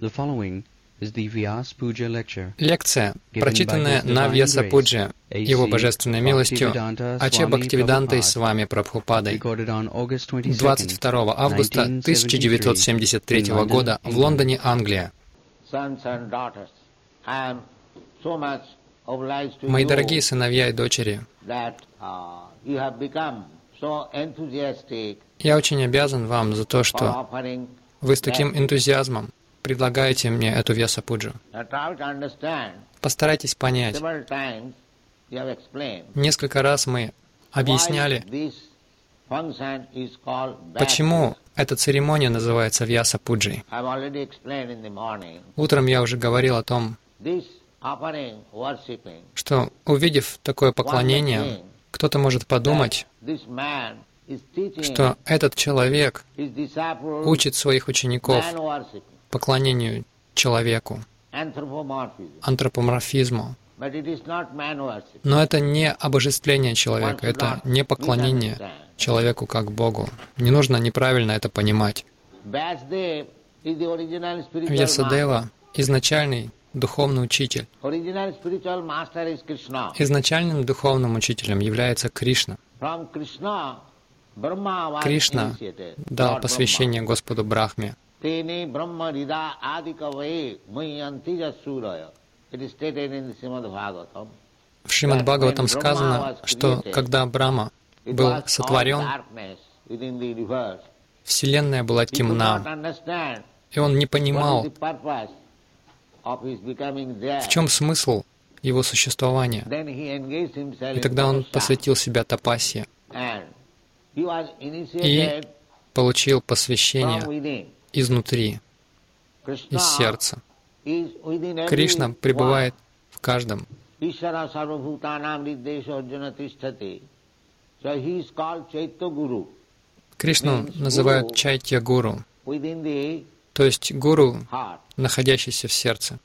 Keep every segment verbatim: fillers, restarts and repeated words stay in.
Лекция, прочитанная на Вьясапуджи, Его Божественной милостью, Аче Бхактивидантой с вами Прабхупадой, двадцать второго августа тысяча девятьсот семьдесят третьего года в Лондоне, Англия. Мои дорогие сыновья и дочери, я очень обязан вам за то, что вы с таким энтузиазмом предлагаете мне эту Вьясапуджу. Постарайтесь понять. Несколько раз мы объясняли, почему эта церемония называется Вьясапуджей. Утром я уже говорил о том, что, увидев такое поклонение, кто-то может подумать, что этот человек учит своих учеников поклонению человеку, антропоморфизму. Но это не обожествление человека, это не поклонение человеку как Богу. Не нужно неправильно это понимать. Вьясадева — изначальный духовный учитель. Изначальным духовным учителем является Кришна. Кришна дал посвящение Господу Брахме. В Шримад Бхагаватам сказано, что когда Брахма был сотворен, Вселенная была темна, и он не понимал, в чем смысл его существования. И тогда он посвятил себя тапасье и получил посвящение изнутри, из сердца. Кришна пребывает в каждом. Кришну называют Чайтья-гуру, то есть гуру, находящийся в сердце.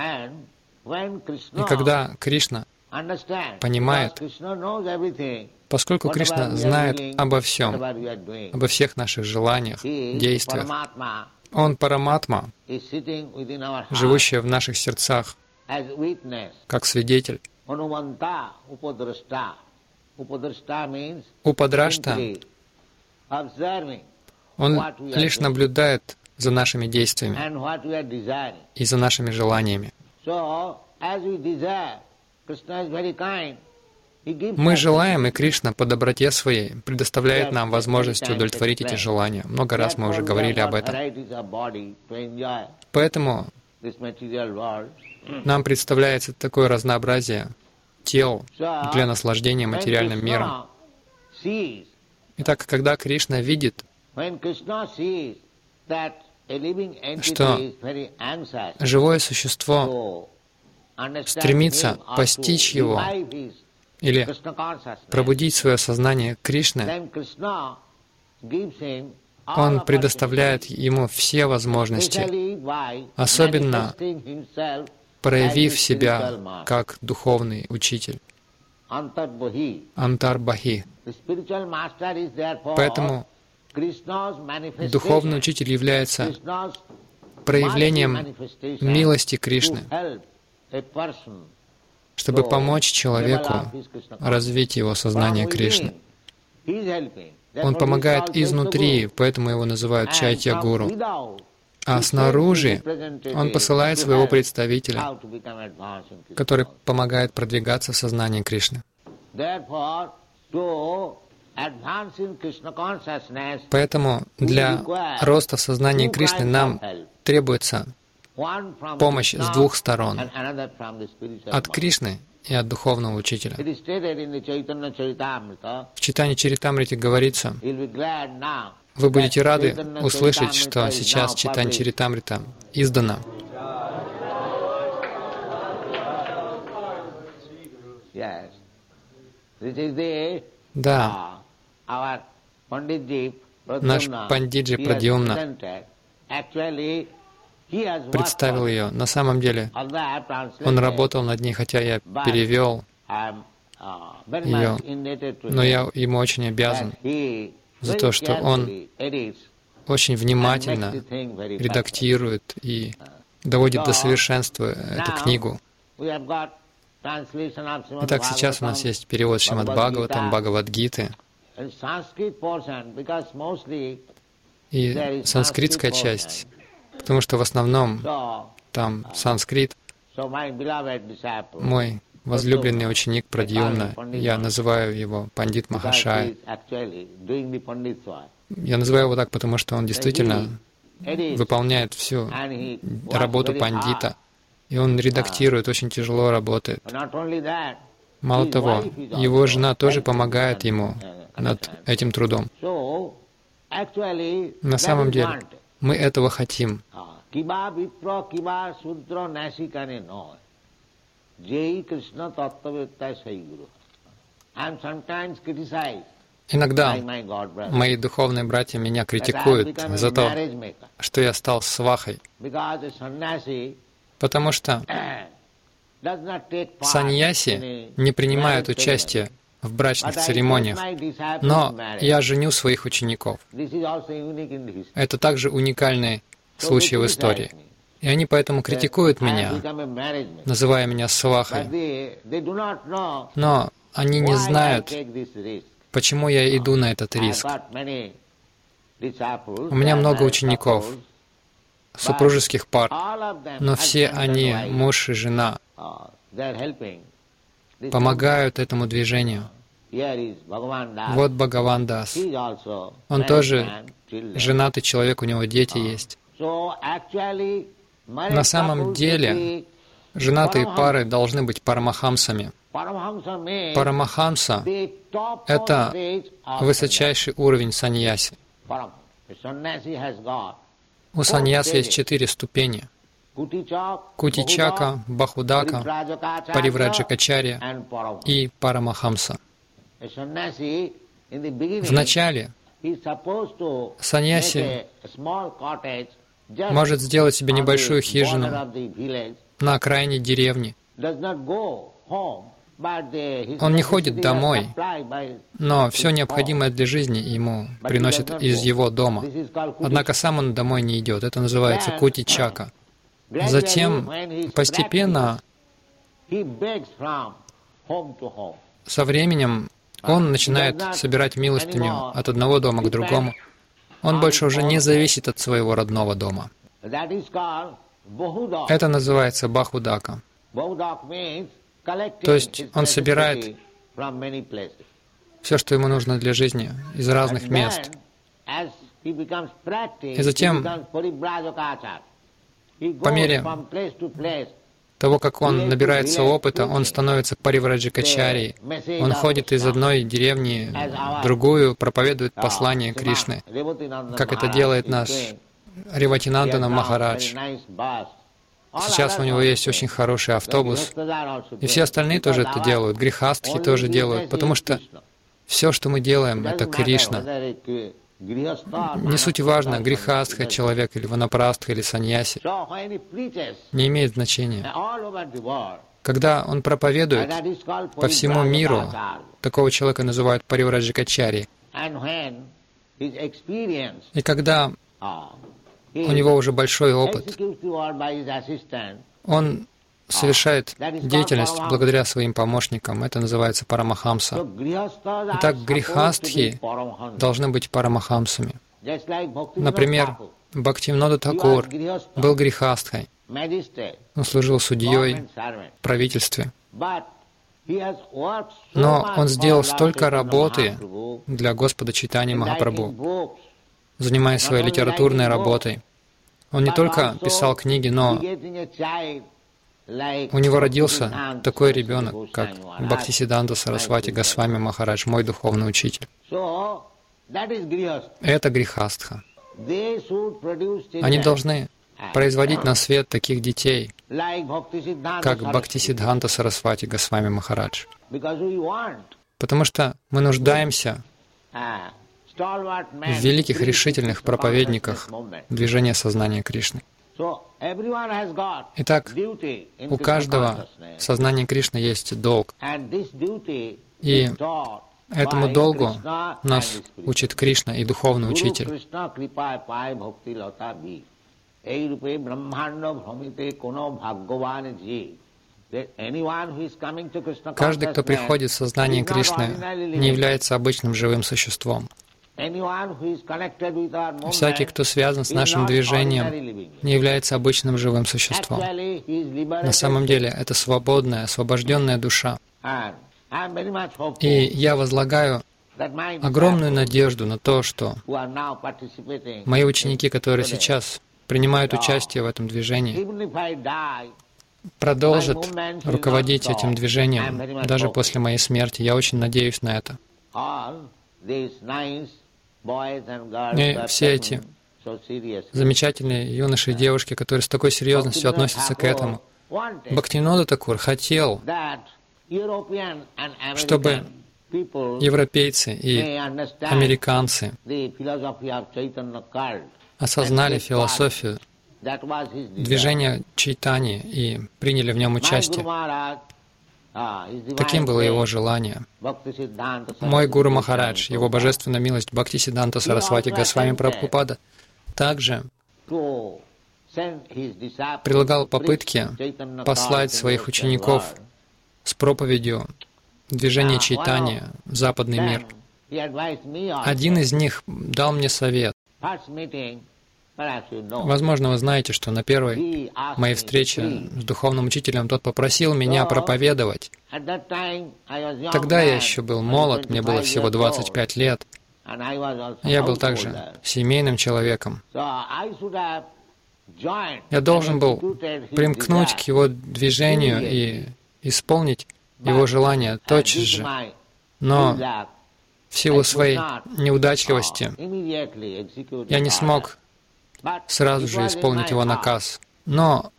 И когда Кришна понимает, поскольку Кришна знает обо всем, обо всех наших желаниях, действиях, Он Параматма, живущий в наших сердцах, как свидетель. Упадрашта, он лишь наблюдает за нашими действиями и за нашими желаниями. Мы желаем, и Кришна по доброте своей предоставляет нам возможность удовлетворить эти желания. Много раз мы уже говорили об этом. Поэтому нам представляется такое разнообразие тел для наслаждения материальным миром. Итак, когда Кришна видит, что живое существо стремится постичь его или пробудить свое сознание Кришны, Он предоставляет ему все возможности, особенно проявив себя как духовный учитель. Антар-бахи. Поэтому духовный учитель является проявлением милости Кришны, чтобы помочь человеку развить его сознание Кришны. Он помогает изнутри, поэтому его называют Чайтья-гуру. А снаружи он посылает своего представителя, который помогает продвигаться в сознании Кришны. Поэтому для роста в сознании Кришны нам требуется помощь с двух сторон, от Кришны и от духовного учителя. В Чайтанья Чаритамрите говорится, вы будете рады услышать, что сейчас Чайтанья Чаритамрита издана. Да, наш Пандиджи Прадьюмна представил ее. На самом деле, он работал над ней, хотя я перевел ее, но я ему очень обязан за то, что он очень внимательно редактирует и доводит до совершенства эту книгу. Итак, сейчас у нас есть перевод Шримад Бхагаватам, Бхагавад-гиты. И санскритская часть, потому что в основном там санскрит. Мой возлюбленный ученик Прадьюмна, я называю его Пандит Махашай. Я называю его так, потому что он действительно выполняет всю работу пандита. И он редактирует, очень тяжело работает. Мало того, его жена тоже помогает ему над этим трудом. На самом деле, мы этого хотим. Иногда мои духовные братья меня критикуют за то, что я стал свахой, потому что саньяси не принимают участие в брачных церемониях, но я женю своих учеников. Это также уникальный случай в истории. И они поэтому критикуют меня, называя меня свахой. Но они не знают, почему я иду на этот риск. У меня много учеников, супружеских пар, но все они, муж и жена, помогают этому движению. Вот Бхагаван Дас. Он тоже женатый человек, у него дети есть. На самом деле, женатые пары должны быть парамахамсами. Парамахамса — это высочайший уровень саньяси. У саньяси есть четыре ступени. Кутичака, Бахудака, Паривраджакачарья и Парамахамса. Вначале саньяси может сделать себе небольшую хижину на окраине деревни. Он не ходит домой, но все необходимое для жизни ему приносят из его дома. Однако сам он домой не идет. Это называется кутичака. Затем постепенно, со временем, он начинает собирать милостыню от одного дома к другому. Он больше уже не зависит от своего родного дома. Это называется бахудака. То есть он собирает все, что ему нужно для жизни, из разных мест. И затем, по мере того, как он набирается опыта, он становится паривраджакачарьей. Он ходит из одной деревни в другую, проповедует послание Кришны, как это делает наш Реватинандана Махарадж. Сейчас у него есть очень хороший автобус, и все остальные тоже это делают, грихастхи тоже делают, потому что все, что мы делаем, это Кришна. Не суть важно, грихастха человек, или ванапрастха, или саньяси. Не имеет значения. Когда он проповедует по всему миру, такого человека называют паривраджакачарьей. И когда у него уже большой опыт, он совершает деятельность благодаря своим помощникам. Это называется парамахамса. Итак, грихастхи должны быть парамахамсами. Например, Бхактивинода Тхакур был грихастхой. Он служил судьей в правительстве. Но он сделал столько работы для Господа Чайтаньи Махапрабху, занимаясь своей литературной работой. Он не только писал книги, но у него родился такой ребенок, как Бхактисиддханта Сарасвати Госвами Махарадж, мой духовный учитель. Это грихастха. Они должны производить на свет таких детей, как Бхактисиддханта Сарасвати Госвами Махарадж. Потому что мы нуждаемся в великих решительных проповедниках движения сознания Кришны. Итак, у каждого сознания Кришны есть долг. И этому долгу нас учит Кришна и духовный учитель. Каждый, кто приходит в сознание Кришны, не является обычным живым существом. Всякий, кто связан с нашим движением, не является обычным живым существом. На самом деле, это свободная, освобожденная душа. И я возлагаю огромную надежду на то, что мои ученики, которые сейчас принимают участие в этом движении, продолжат руководить этим движением даже после моей смерти. Я очень надеюсь на это. И все эти замечательные юноши и девушки, которые с такой серьезностью относятся к этому. Бхактивинода Такур хотел, чтобы европейцы и американцы осознали философию движения Чайтаньи и приняли в нем участие. Таким было его желание. Мой Гуру Махарадж, его божественная милость Бхактисиддханта Сарасвати Госвами Прабхупада, также прилагал попытки послать своих учеников с проповедью движения Чайтаньи в западный мир. Один из них дал мне совет. Возможно, вы знаете, что на первой моей встрече с духовным учителем тот попросил меня проповедовать. Тогда я еще был молод, мне было всего двадцать пять лет. Я был также семейным человеком. Я должен был примкнуть к его движению и исполнить его желание тотчас же. Но в силу своей неудачливости я не смог сразу же исполнить его наказ. Но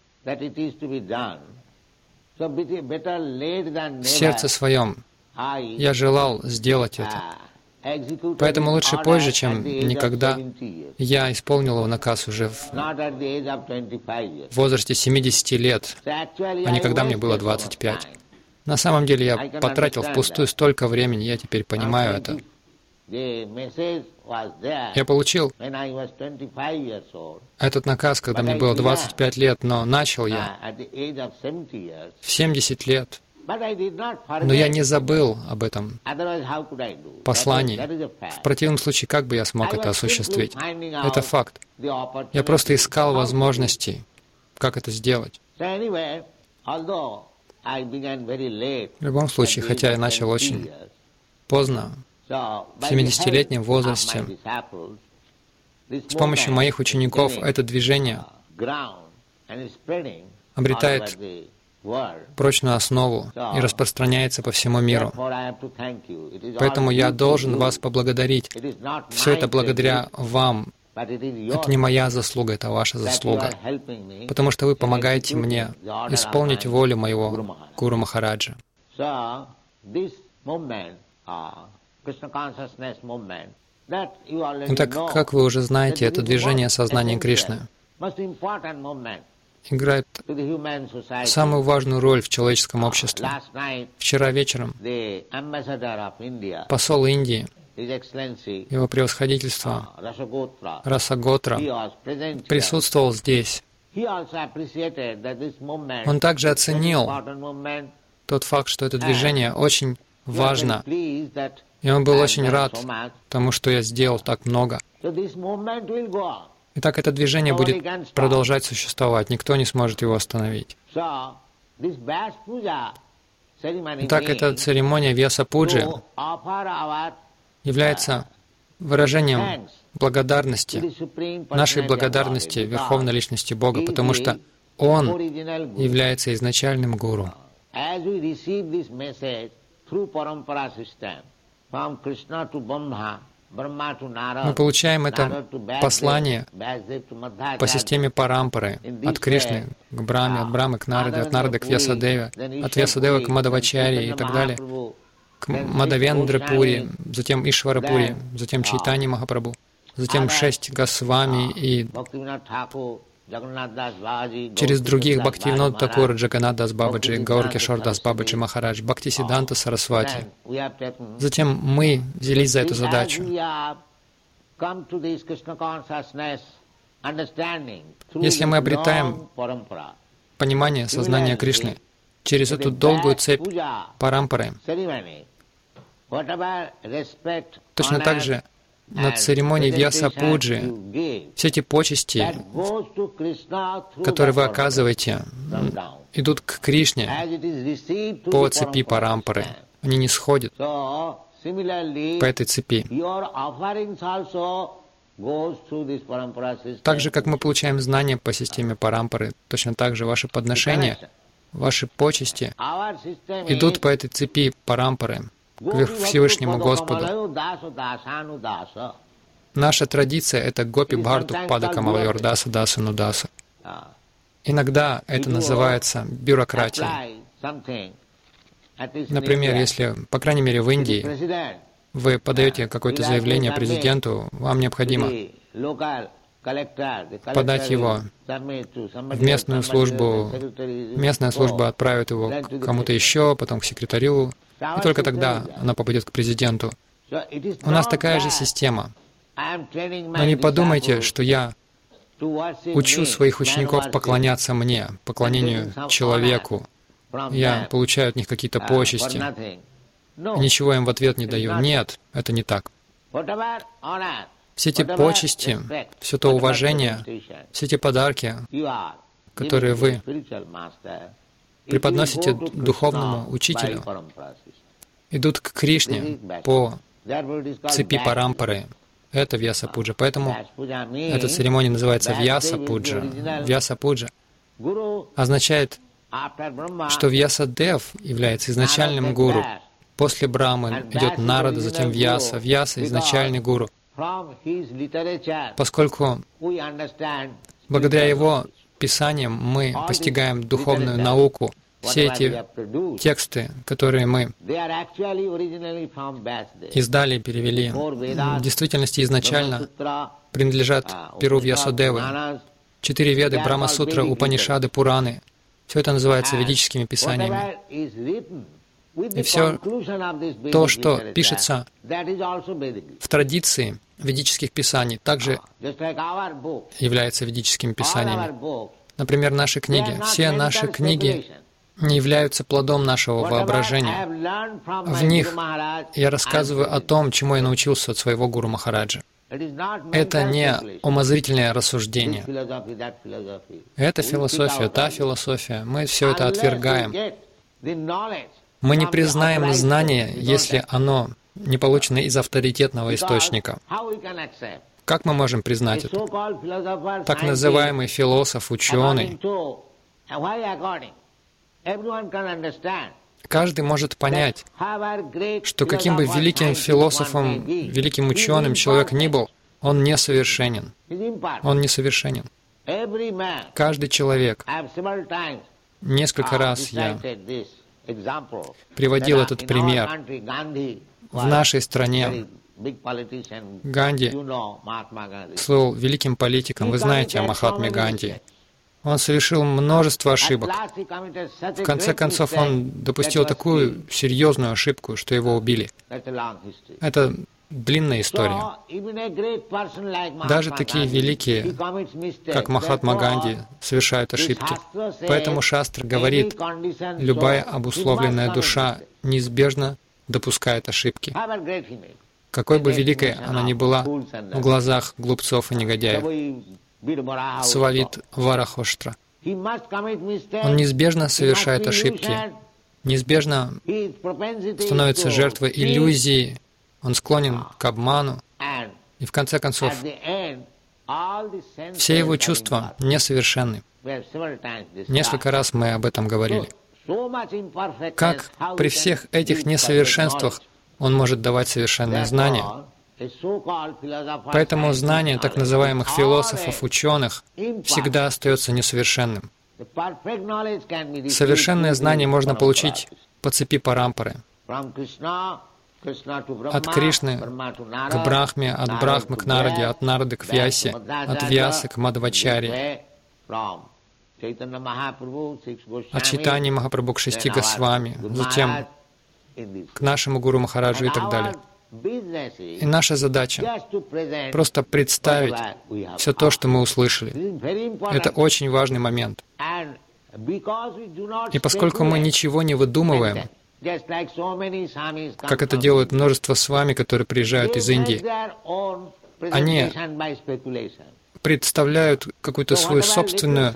в сердце своем я желал сделать это. Поэтому лучше позже, чем никогда, я исполнил его наказ уже в возрасте семидесяти лет, а не когда мне было двадцать пять. На самом деле я потратил впустую столько времени, я теперь понимаю это. Я получил этот наказ, когда мне было двадцать пять лет, но начал я в семьдесят лет. Но я не забыл об этом послании. В противном случае, как бы я смог это осуществить? Это факт. Я просто искал возможностей, как это сделать. В любом случае, хотя я начал очень поздно, в семидесятилетнем возрасте, с помощью моих учеников это движение обретает прочную основу и распространяется по всему миру. Поэтому я должен вас поблагодарить. Все это благодаря вам. Это не моя заслуга, это ваша заслуга. Потому что вы помогаете мне исполнить волю моего Гуру Махараджа. Итак, как вы уже знаете, это движение сознания Кришны играет самую важную роль в человеческом обществе. Вчера вечером посол Индии, его превосходительство Расаготра, присутствовал здесь. Он также оценил тот факт, что это движение очень важно, и он был очень рад тому, что я сделал так много. Итак, это движение будет продолжать существовать, никто не сможет его остановить. Итак, эта церемония Вьяса-пуджи является выражением благодарности, нашей благодарности Верховной Личности Бога, потому что Он является изначальным гуру. Мы получаем это послание по системе парампары, от Кришны к Брахме, от Брахмы к Нараде, от Нарады к Вьясадеве, от Вьясадевы к Мадавачарье и так далее, к Мадавендрапури, затем Ишварапури, затем Чайтанья Махапрабху, затем шесть Госвами и через других Бхактивинода Такура, Джаганнат Дас Бабаджи, Гаур Кишор Дас Бабаджи Махарадж, Бхактисиддханта Сарасвати. Затем мы взялись за эту задачу. Если мы обретаем понимание сознания Кришны через эту долгую цепь парампары, точно так же на церемонии Вьяса-пуджи все эти почести, которые вы оказываете, идут к Кришне по цепи парампары. Они не сходят по этой цепи. Так же, как мы получаем знания по системе парампары, точно так же ваши подношения, ваши почести идут по этой цепи парампары к Всевышнему Господу. Наша традиция — это гопи бхарту пада камалайор даса даса нудаса. Иногда это называется бюрократией. Например, если, по крайней мере, в Индии, вы подаете какое-то заявление президенту, вам необходимо подать его в местную службу, местная служба отправит его к кому-то еще, потом к секретарю, и только тогда она попадет к президенту. У нас такая же система. Но не подумайте, что я учу своих учеников поклоняться мне, поклонению человеку. Я получаю от них какие-то почести. Ничего им в ответ не даю. Нет, это не так. Все эти почести, все то уважение, все эти подарки, которые вы преподносите духовному учителю, идут к Кришне по цепи парампары. Это Вьяса-пуджа. Поэтому эта церемония называется Вьяса-пуджа. Вьяса-пуджа означает, что Вьясадев является изначальным гуру. После Брамы идет Нарада, затем Вьяса. Вьяса — изначальный гуру. Поскольку благодаря его писаниям мы постигаем духовную науку, все эти тексты, которые мы издали и перевели, в действительности изначально принадлежат перу Вьясадевы. Четыре веды, Брахма-сутра, Упанишады, Пураны — все это называется ведическими писаниями. И все то, что пишется в традиции ведических писаний, также является ведическими писаниями. Например, наши книги. Все наши книги не являются плодом нашего воображения. В них я рассказываю о том, чему я научился от своего гуру Махараджа. Это не умозрительное рассуждение. Это философия, та философия. Мы все это отвергаем. Мы не признаем знание, если оно не получено из авторитетного источника. Как мы можем признать это? Так называемый философ, ученый. Каждый может понять, что каким бы великим философом, великим ученым человек ни был, он несовершенен. Он несовершенен. Каждый человек. Несколько раз я приводил этот пример. В нашей стране Ганди слыл великим политиком. Вы знаете о Махатме Ганди. Он совершил множество ошибок. В конце концов, он допустил такую серьезную ошибку, что его убили. Это длинная история. Даже такие великие, как Махатма Ганди, совершают ошибки. Поэтому Шастра говорит, любая обусловленная душа неизбежно допускает ошибки. Какой бы великой она ни была в глазах глупцов и негодяев. Сававит Варахоштра. Он неизбежно совершает ошибки, неизбежно становится жертвой иллюзии, он склонен к обману, и в конце концов все его чувства несовершенны. Несколько раз мы об этом говорили. Как при всех этих несовершенствах он может давать совершенные знания? Поэтому знание так называемых философов, ученых всегда остается несовершенным. Совершенное знание можно получить по цепи парампары. От Кришны к Брахме, от Брахмы к Нараде, от Нарады к Вьясе, от Вьясы к Мадхвачарье, от Чайтаньи Махапрабху к шести Госвами, затем к нашему Гуру Махараджу и так далее. И наша задача просто представить все то, что мы услышали. Это очень важный момент. И поскольку мы ничего не выдумываем, как это делают множество свами, которые приезжают из Индии, они представляют какую-то свою собственную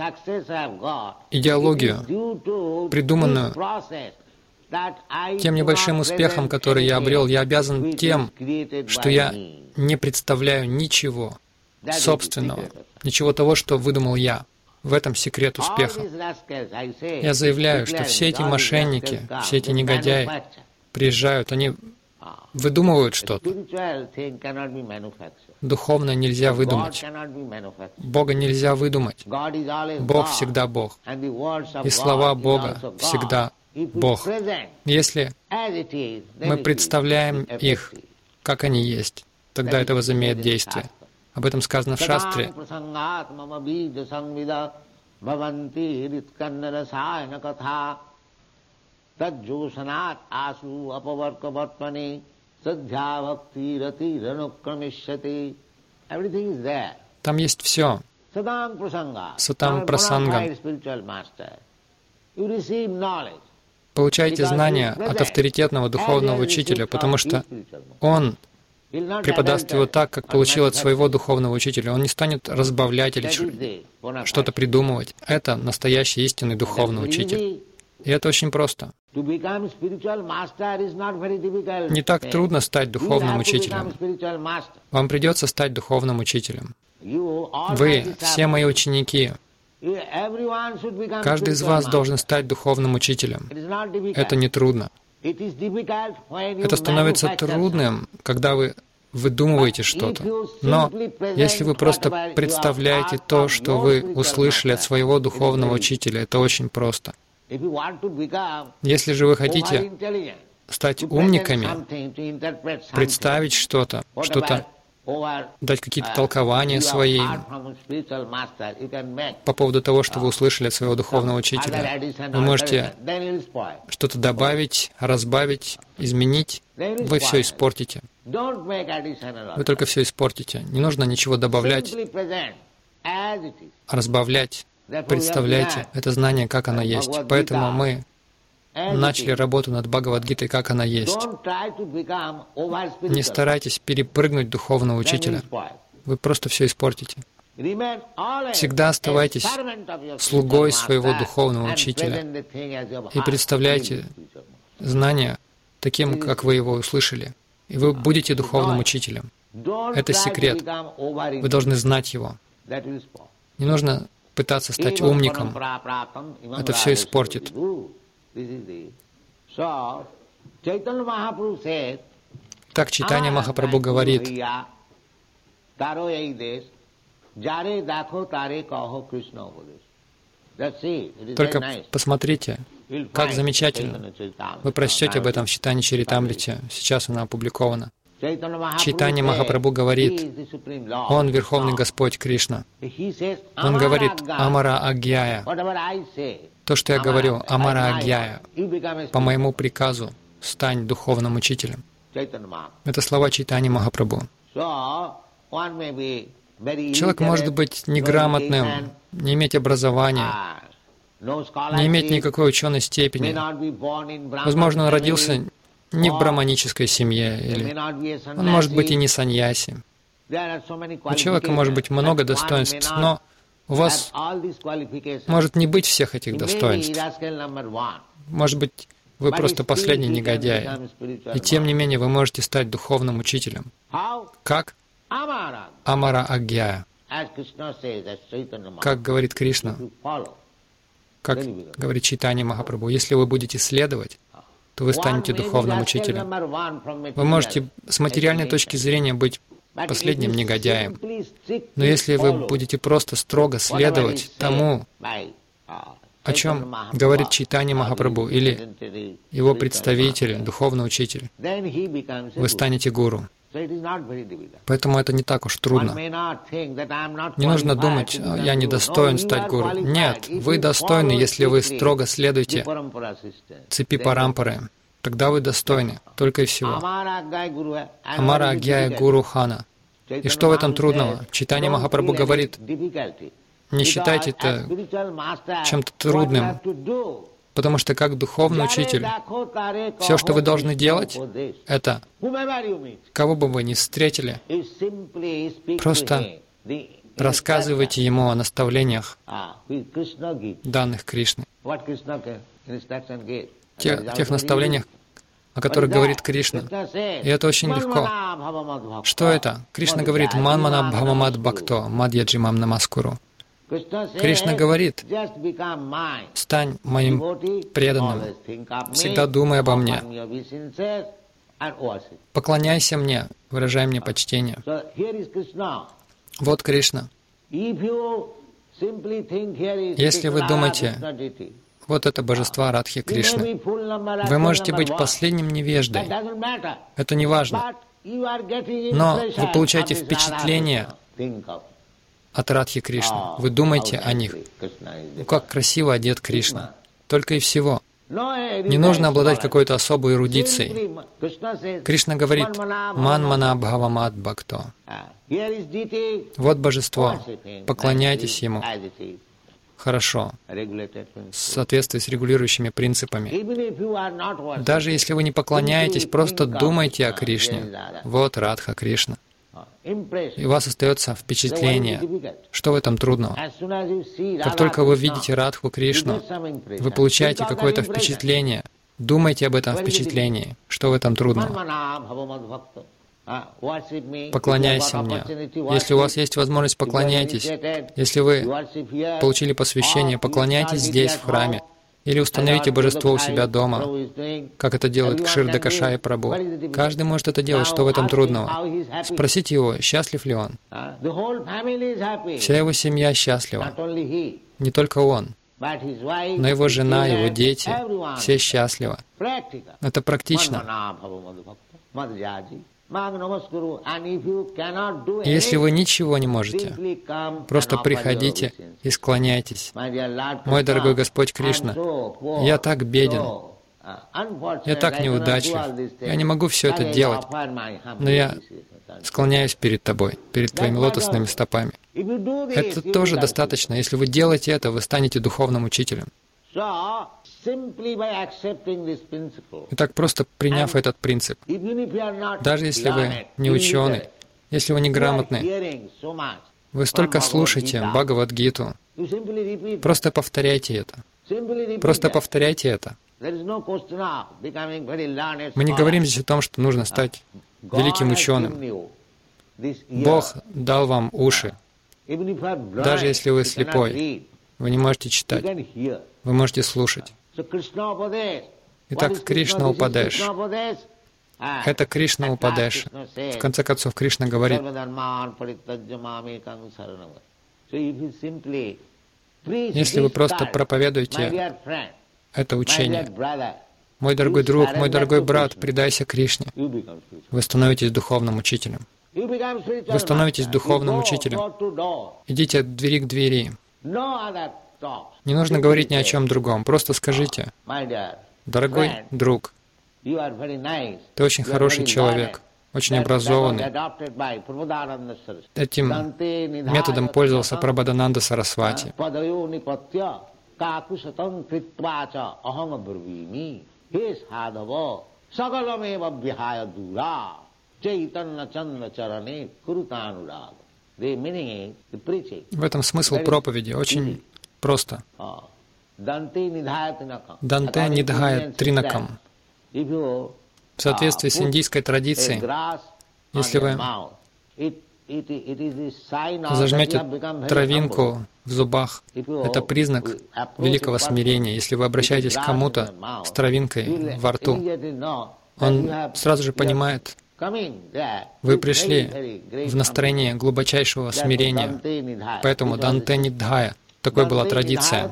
идеологию, придуманную тем небольшим успехом, который я обрел. Я обязан тем, что я не представляю ничего собственного, ничего того, что выдумал я. В этом секрет успеха. Я заявляю, что все эти мошенники, все эти негодяи приезжают, они выдумывают что-то. Духовное нельзя выдумать. Бога нельзя выдумать. Бог всегда Бог. И слова Бога всегда Бог. Если мы представляем их, как они есть, тогда это возымеет действие. Об этом сказано в Шастре. Там есть все. Сатам Прасангам. Получайте знания от авторитетного духовного учителя, потому что он преподаст его так, как получил от своего духовного учителя. Он не станет разбавлять или что-то придумывать. Это настоящий истинный духовный учитель. И это очень просто. Не так трудно стать духовным учителем. Вам придется стать духовным учителем. Вы, все мои ученики, каждый из вас должен стать духовным учителем. Это не трудно. Это становится трудным, когда вы выдумываете что-то. Но если вы просто представляете то, что вы услышали от своего духовного учителя, это очень просто. Если же вы хотите стать умниками, представить что-то, что-то, дать какие-то толкования свои по поводу того, что вы услышали от своего духовного учителя, вы можете что-то добавить, разбавить, изменить, вы все испортите. Вы только все испортите. Не нужно ничего добавлять, разбавлять. Представляйте это знание, как оно есть. Поэтому мы начали работу над Бхагавад-гитой, как она есть. Не старайтесь перепрыгнуть духовного учителя. Вы просто все испортите. Всегда оставайтесь слугой своего духовного учителя и представляйте знание таким, как вы его услышали. И вы будете духовным учителем. Это секрет. Вы должны знать его. Не нужно пытаться стать умником. Это все испортит. Так Чайтанья Махапрабху говорит: только посмотрите, как замечательно. Вы прочтете об этом в Чайтанья Чаритамрите. Сейчас она опубликована. Чайтанья Махапрабху говорит, Он Верховный Господь Кришна. Он говорит Амара Агьяя. То, что я говорю, Амара Агьяя, по моему приказу стань духовным учителем. Это слова Чайтаньи Махапрабху. Человек может быть неграмотным, не иметь образования, не иметь никакой ученой степени. Возможно, он родился не в браманической семье, или он может быть и не саньяси. У человека может быть много достоинств, но у вас может не быть всех этих достоинств. Может быть, вы просто последний негодяй. И тем не менее, вы можете стать духовным учителем. Как? Амара Агьяя. Как говорит Кришна, как говорит Чайтанья Махапрабху, если вы будете следовать, то вы станете духовным учителем. Вы можете с материальной точки зрения быть последним негодяем, но если вы будете просто строго следовать тому, о чем говорит Чайтанья Махапрабху или его представитель, духовный учитель, вы станете гуру. Поэтому это не так уж трудно. Не нужно думать, я недостоин стать гуру. Нет, вы достойны, если вы строго следуете цепи парампары. тогда вы достойны, только и всего. Амара Агьяя Гуру Хана. И что в этом трудного? Чайтанья Махапрабху говорит, не считайте это чем-то трудным, потому что как духовный учитель, все, что вы должны делать, это, кого бы вы ни встретили, просто рассказывайте ему о наставлениях, данных Кришной, тех, тех наставлениях, о которых говорит Кришна. И это очень легко. Что это? Кришна говорит, «Манмана бхавамад бхакто, мадьяджимам намаскуру». Кришна говорит, «Стань моим преданным, всегда думай обо мне, поклоняйся мне, выражай мне почтение». Вот Кришна. Если вы думаете, вот это божество Радхи Кришны, вы можете быть последним невеждой. Это не важно. Но вы получаете впечатление от Радхи Кришны. Вы думаете о них. Ну, как красиво одет Кришна. Только и всего. Не нужно обладать какой-то особой эрудицией. Кришна говорит, «Манмана бхавамад бхакто». Вот божество. Поклоняйтесь ему. Хорошо. В соответствии с регулирующими принципами. Даже если вы не поклоняетесь, просто думайте о Кришне. Вот Радха Кришна. И у вас остается впечатление. Что в этом трудного? Как только вы видите Радху Кришну, вы получаете какое-то впечатление. Думайте об этом впечатлении. Что в этом трудного? Поклоняйся мне. Если у вас есть возможность, поклоняйтесь. Если вы получили посвящение, поклоняйтесь здесь, в храме. Или установите божество у себя дома, как это делает Кширда Кашая Прабху. Каждый может это делать, что в этом трудного. Спросите его, счастлив ли он. Вся его семья счастлива. Не только он, но его жена, его дети, все счастливы. Это практично. И если вы ничего не можете, просто приходите и склоняйтесь. Мой дорогой Господь Кришна, я так беден, я так неудачлив, я не могу все это делать, но я склоняюсь перед Тобой, перед Твоими лотосными стопами. Это тоже достаточно. Если вы делаете это, вы станете духовным учителем. Итак, просто приняв этот принцип, даже если вы не ученый, если вы не грамотный, вы столько слушаете Бхагавад-гиту, просто повторяйте это. Просто повторяйте это. Мы не говорим здесь о том, что нужно стать великим ученым. Бог дал вам уши. Даже если вы слепой, вы не можете читать, вы можете слушать. Итак, Кришна Упадеш. Это Кришна Упадеш. В конце концов, Кришна говорит, если вы просто проповедуете это учение, мой дорогой друг, мой дорогой брат, предайся Кришне, вы становитесь духовным учителем. Вы становитесь духовным учителем. Идите от двери к двери. Не нужно говорить ни о чем другом. Просто скажите, дорогой друг, ты очень хороший человек, очень образованный. Этим методом пользовался Прабхадананда Сарасвати. В этом смысл проповеди. Очень просто. Данте нидхая тринакам. В соответствии с индийской традицией, если вы зажмете травинку в зубах, это признак великого смирения. Если вы обращаетесь к кому-то с травинкой во рту, он сразу же понимает, вы пришли в настроение глубочайшего смирения. Поэтому Данте нидхая. Такой была традиция.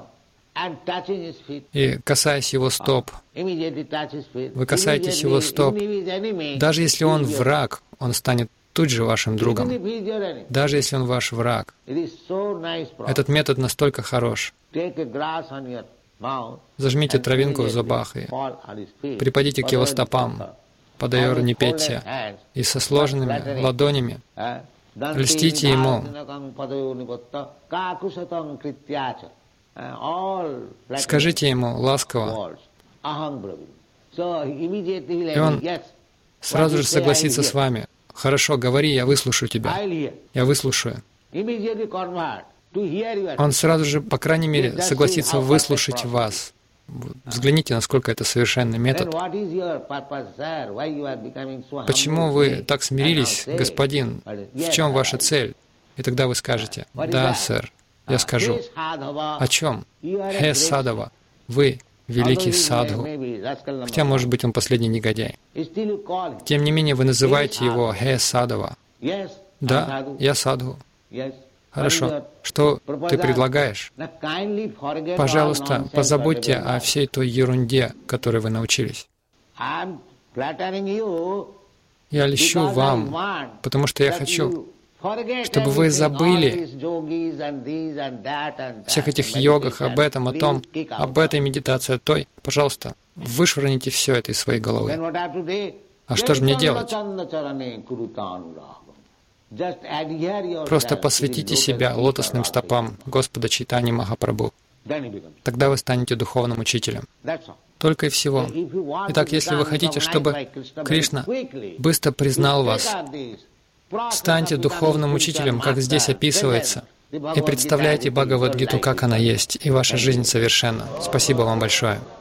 И касаясь его стоп, вы касаетесь его стоп, даже если он враг, он станет тут же вашим другом. Даже если он ваш враг. Этот метод настолько хорош. Зажмите травинку в зубах и припадите к его стопам, Падайор Нипетья, и со сложенными ладонями льстите ему. Скажите ему ласково, и он сразу же согласится с вами. Хорошо, говори, я выслушаю тебя. Я выслушаю. Он сразу же, по крайней мере, согласится выслушать вас. Взгляните, насколько это совершенный метод. Почему вы так смирились, господин? В чем ваша цель? И тогда вы скажете: да, сэр, я скажу. О чем? Хе Садава, вы великий садху. Хотя, может быть, он последний негодяй. Тем не менее, вы называете его Хе Садава. Да, я садху. Хорошо. Что ты предлагаешь? Пожалуйста, позабудьте о всей той ерунде, которой вы научились. Я льщу вам, потому что я хочу, чтобы вы забыли всех этих йогах, об этом, о том, об этой медитации, о той. Пожалуйста, вышвырните все это из своей головы. А что же мне делать? Просто посвятите себя лотосным стопам Господа Чайтаньи Махапрабху. Тогда вы станете духовным учителем. Только и всего. Итак, если вы хотите, чтобы Кришна быстро признал вас, станьте духовным учителем, как здесь описывается, и представляйте Бхагавад-гиту, как она есть, и ваша жизнь совершенна. Спасибо вам большое.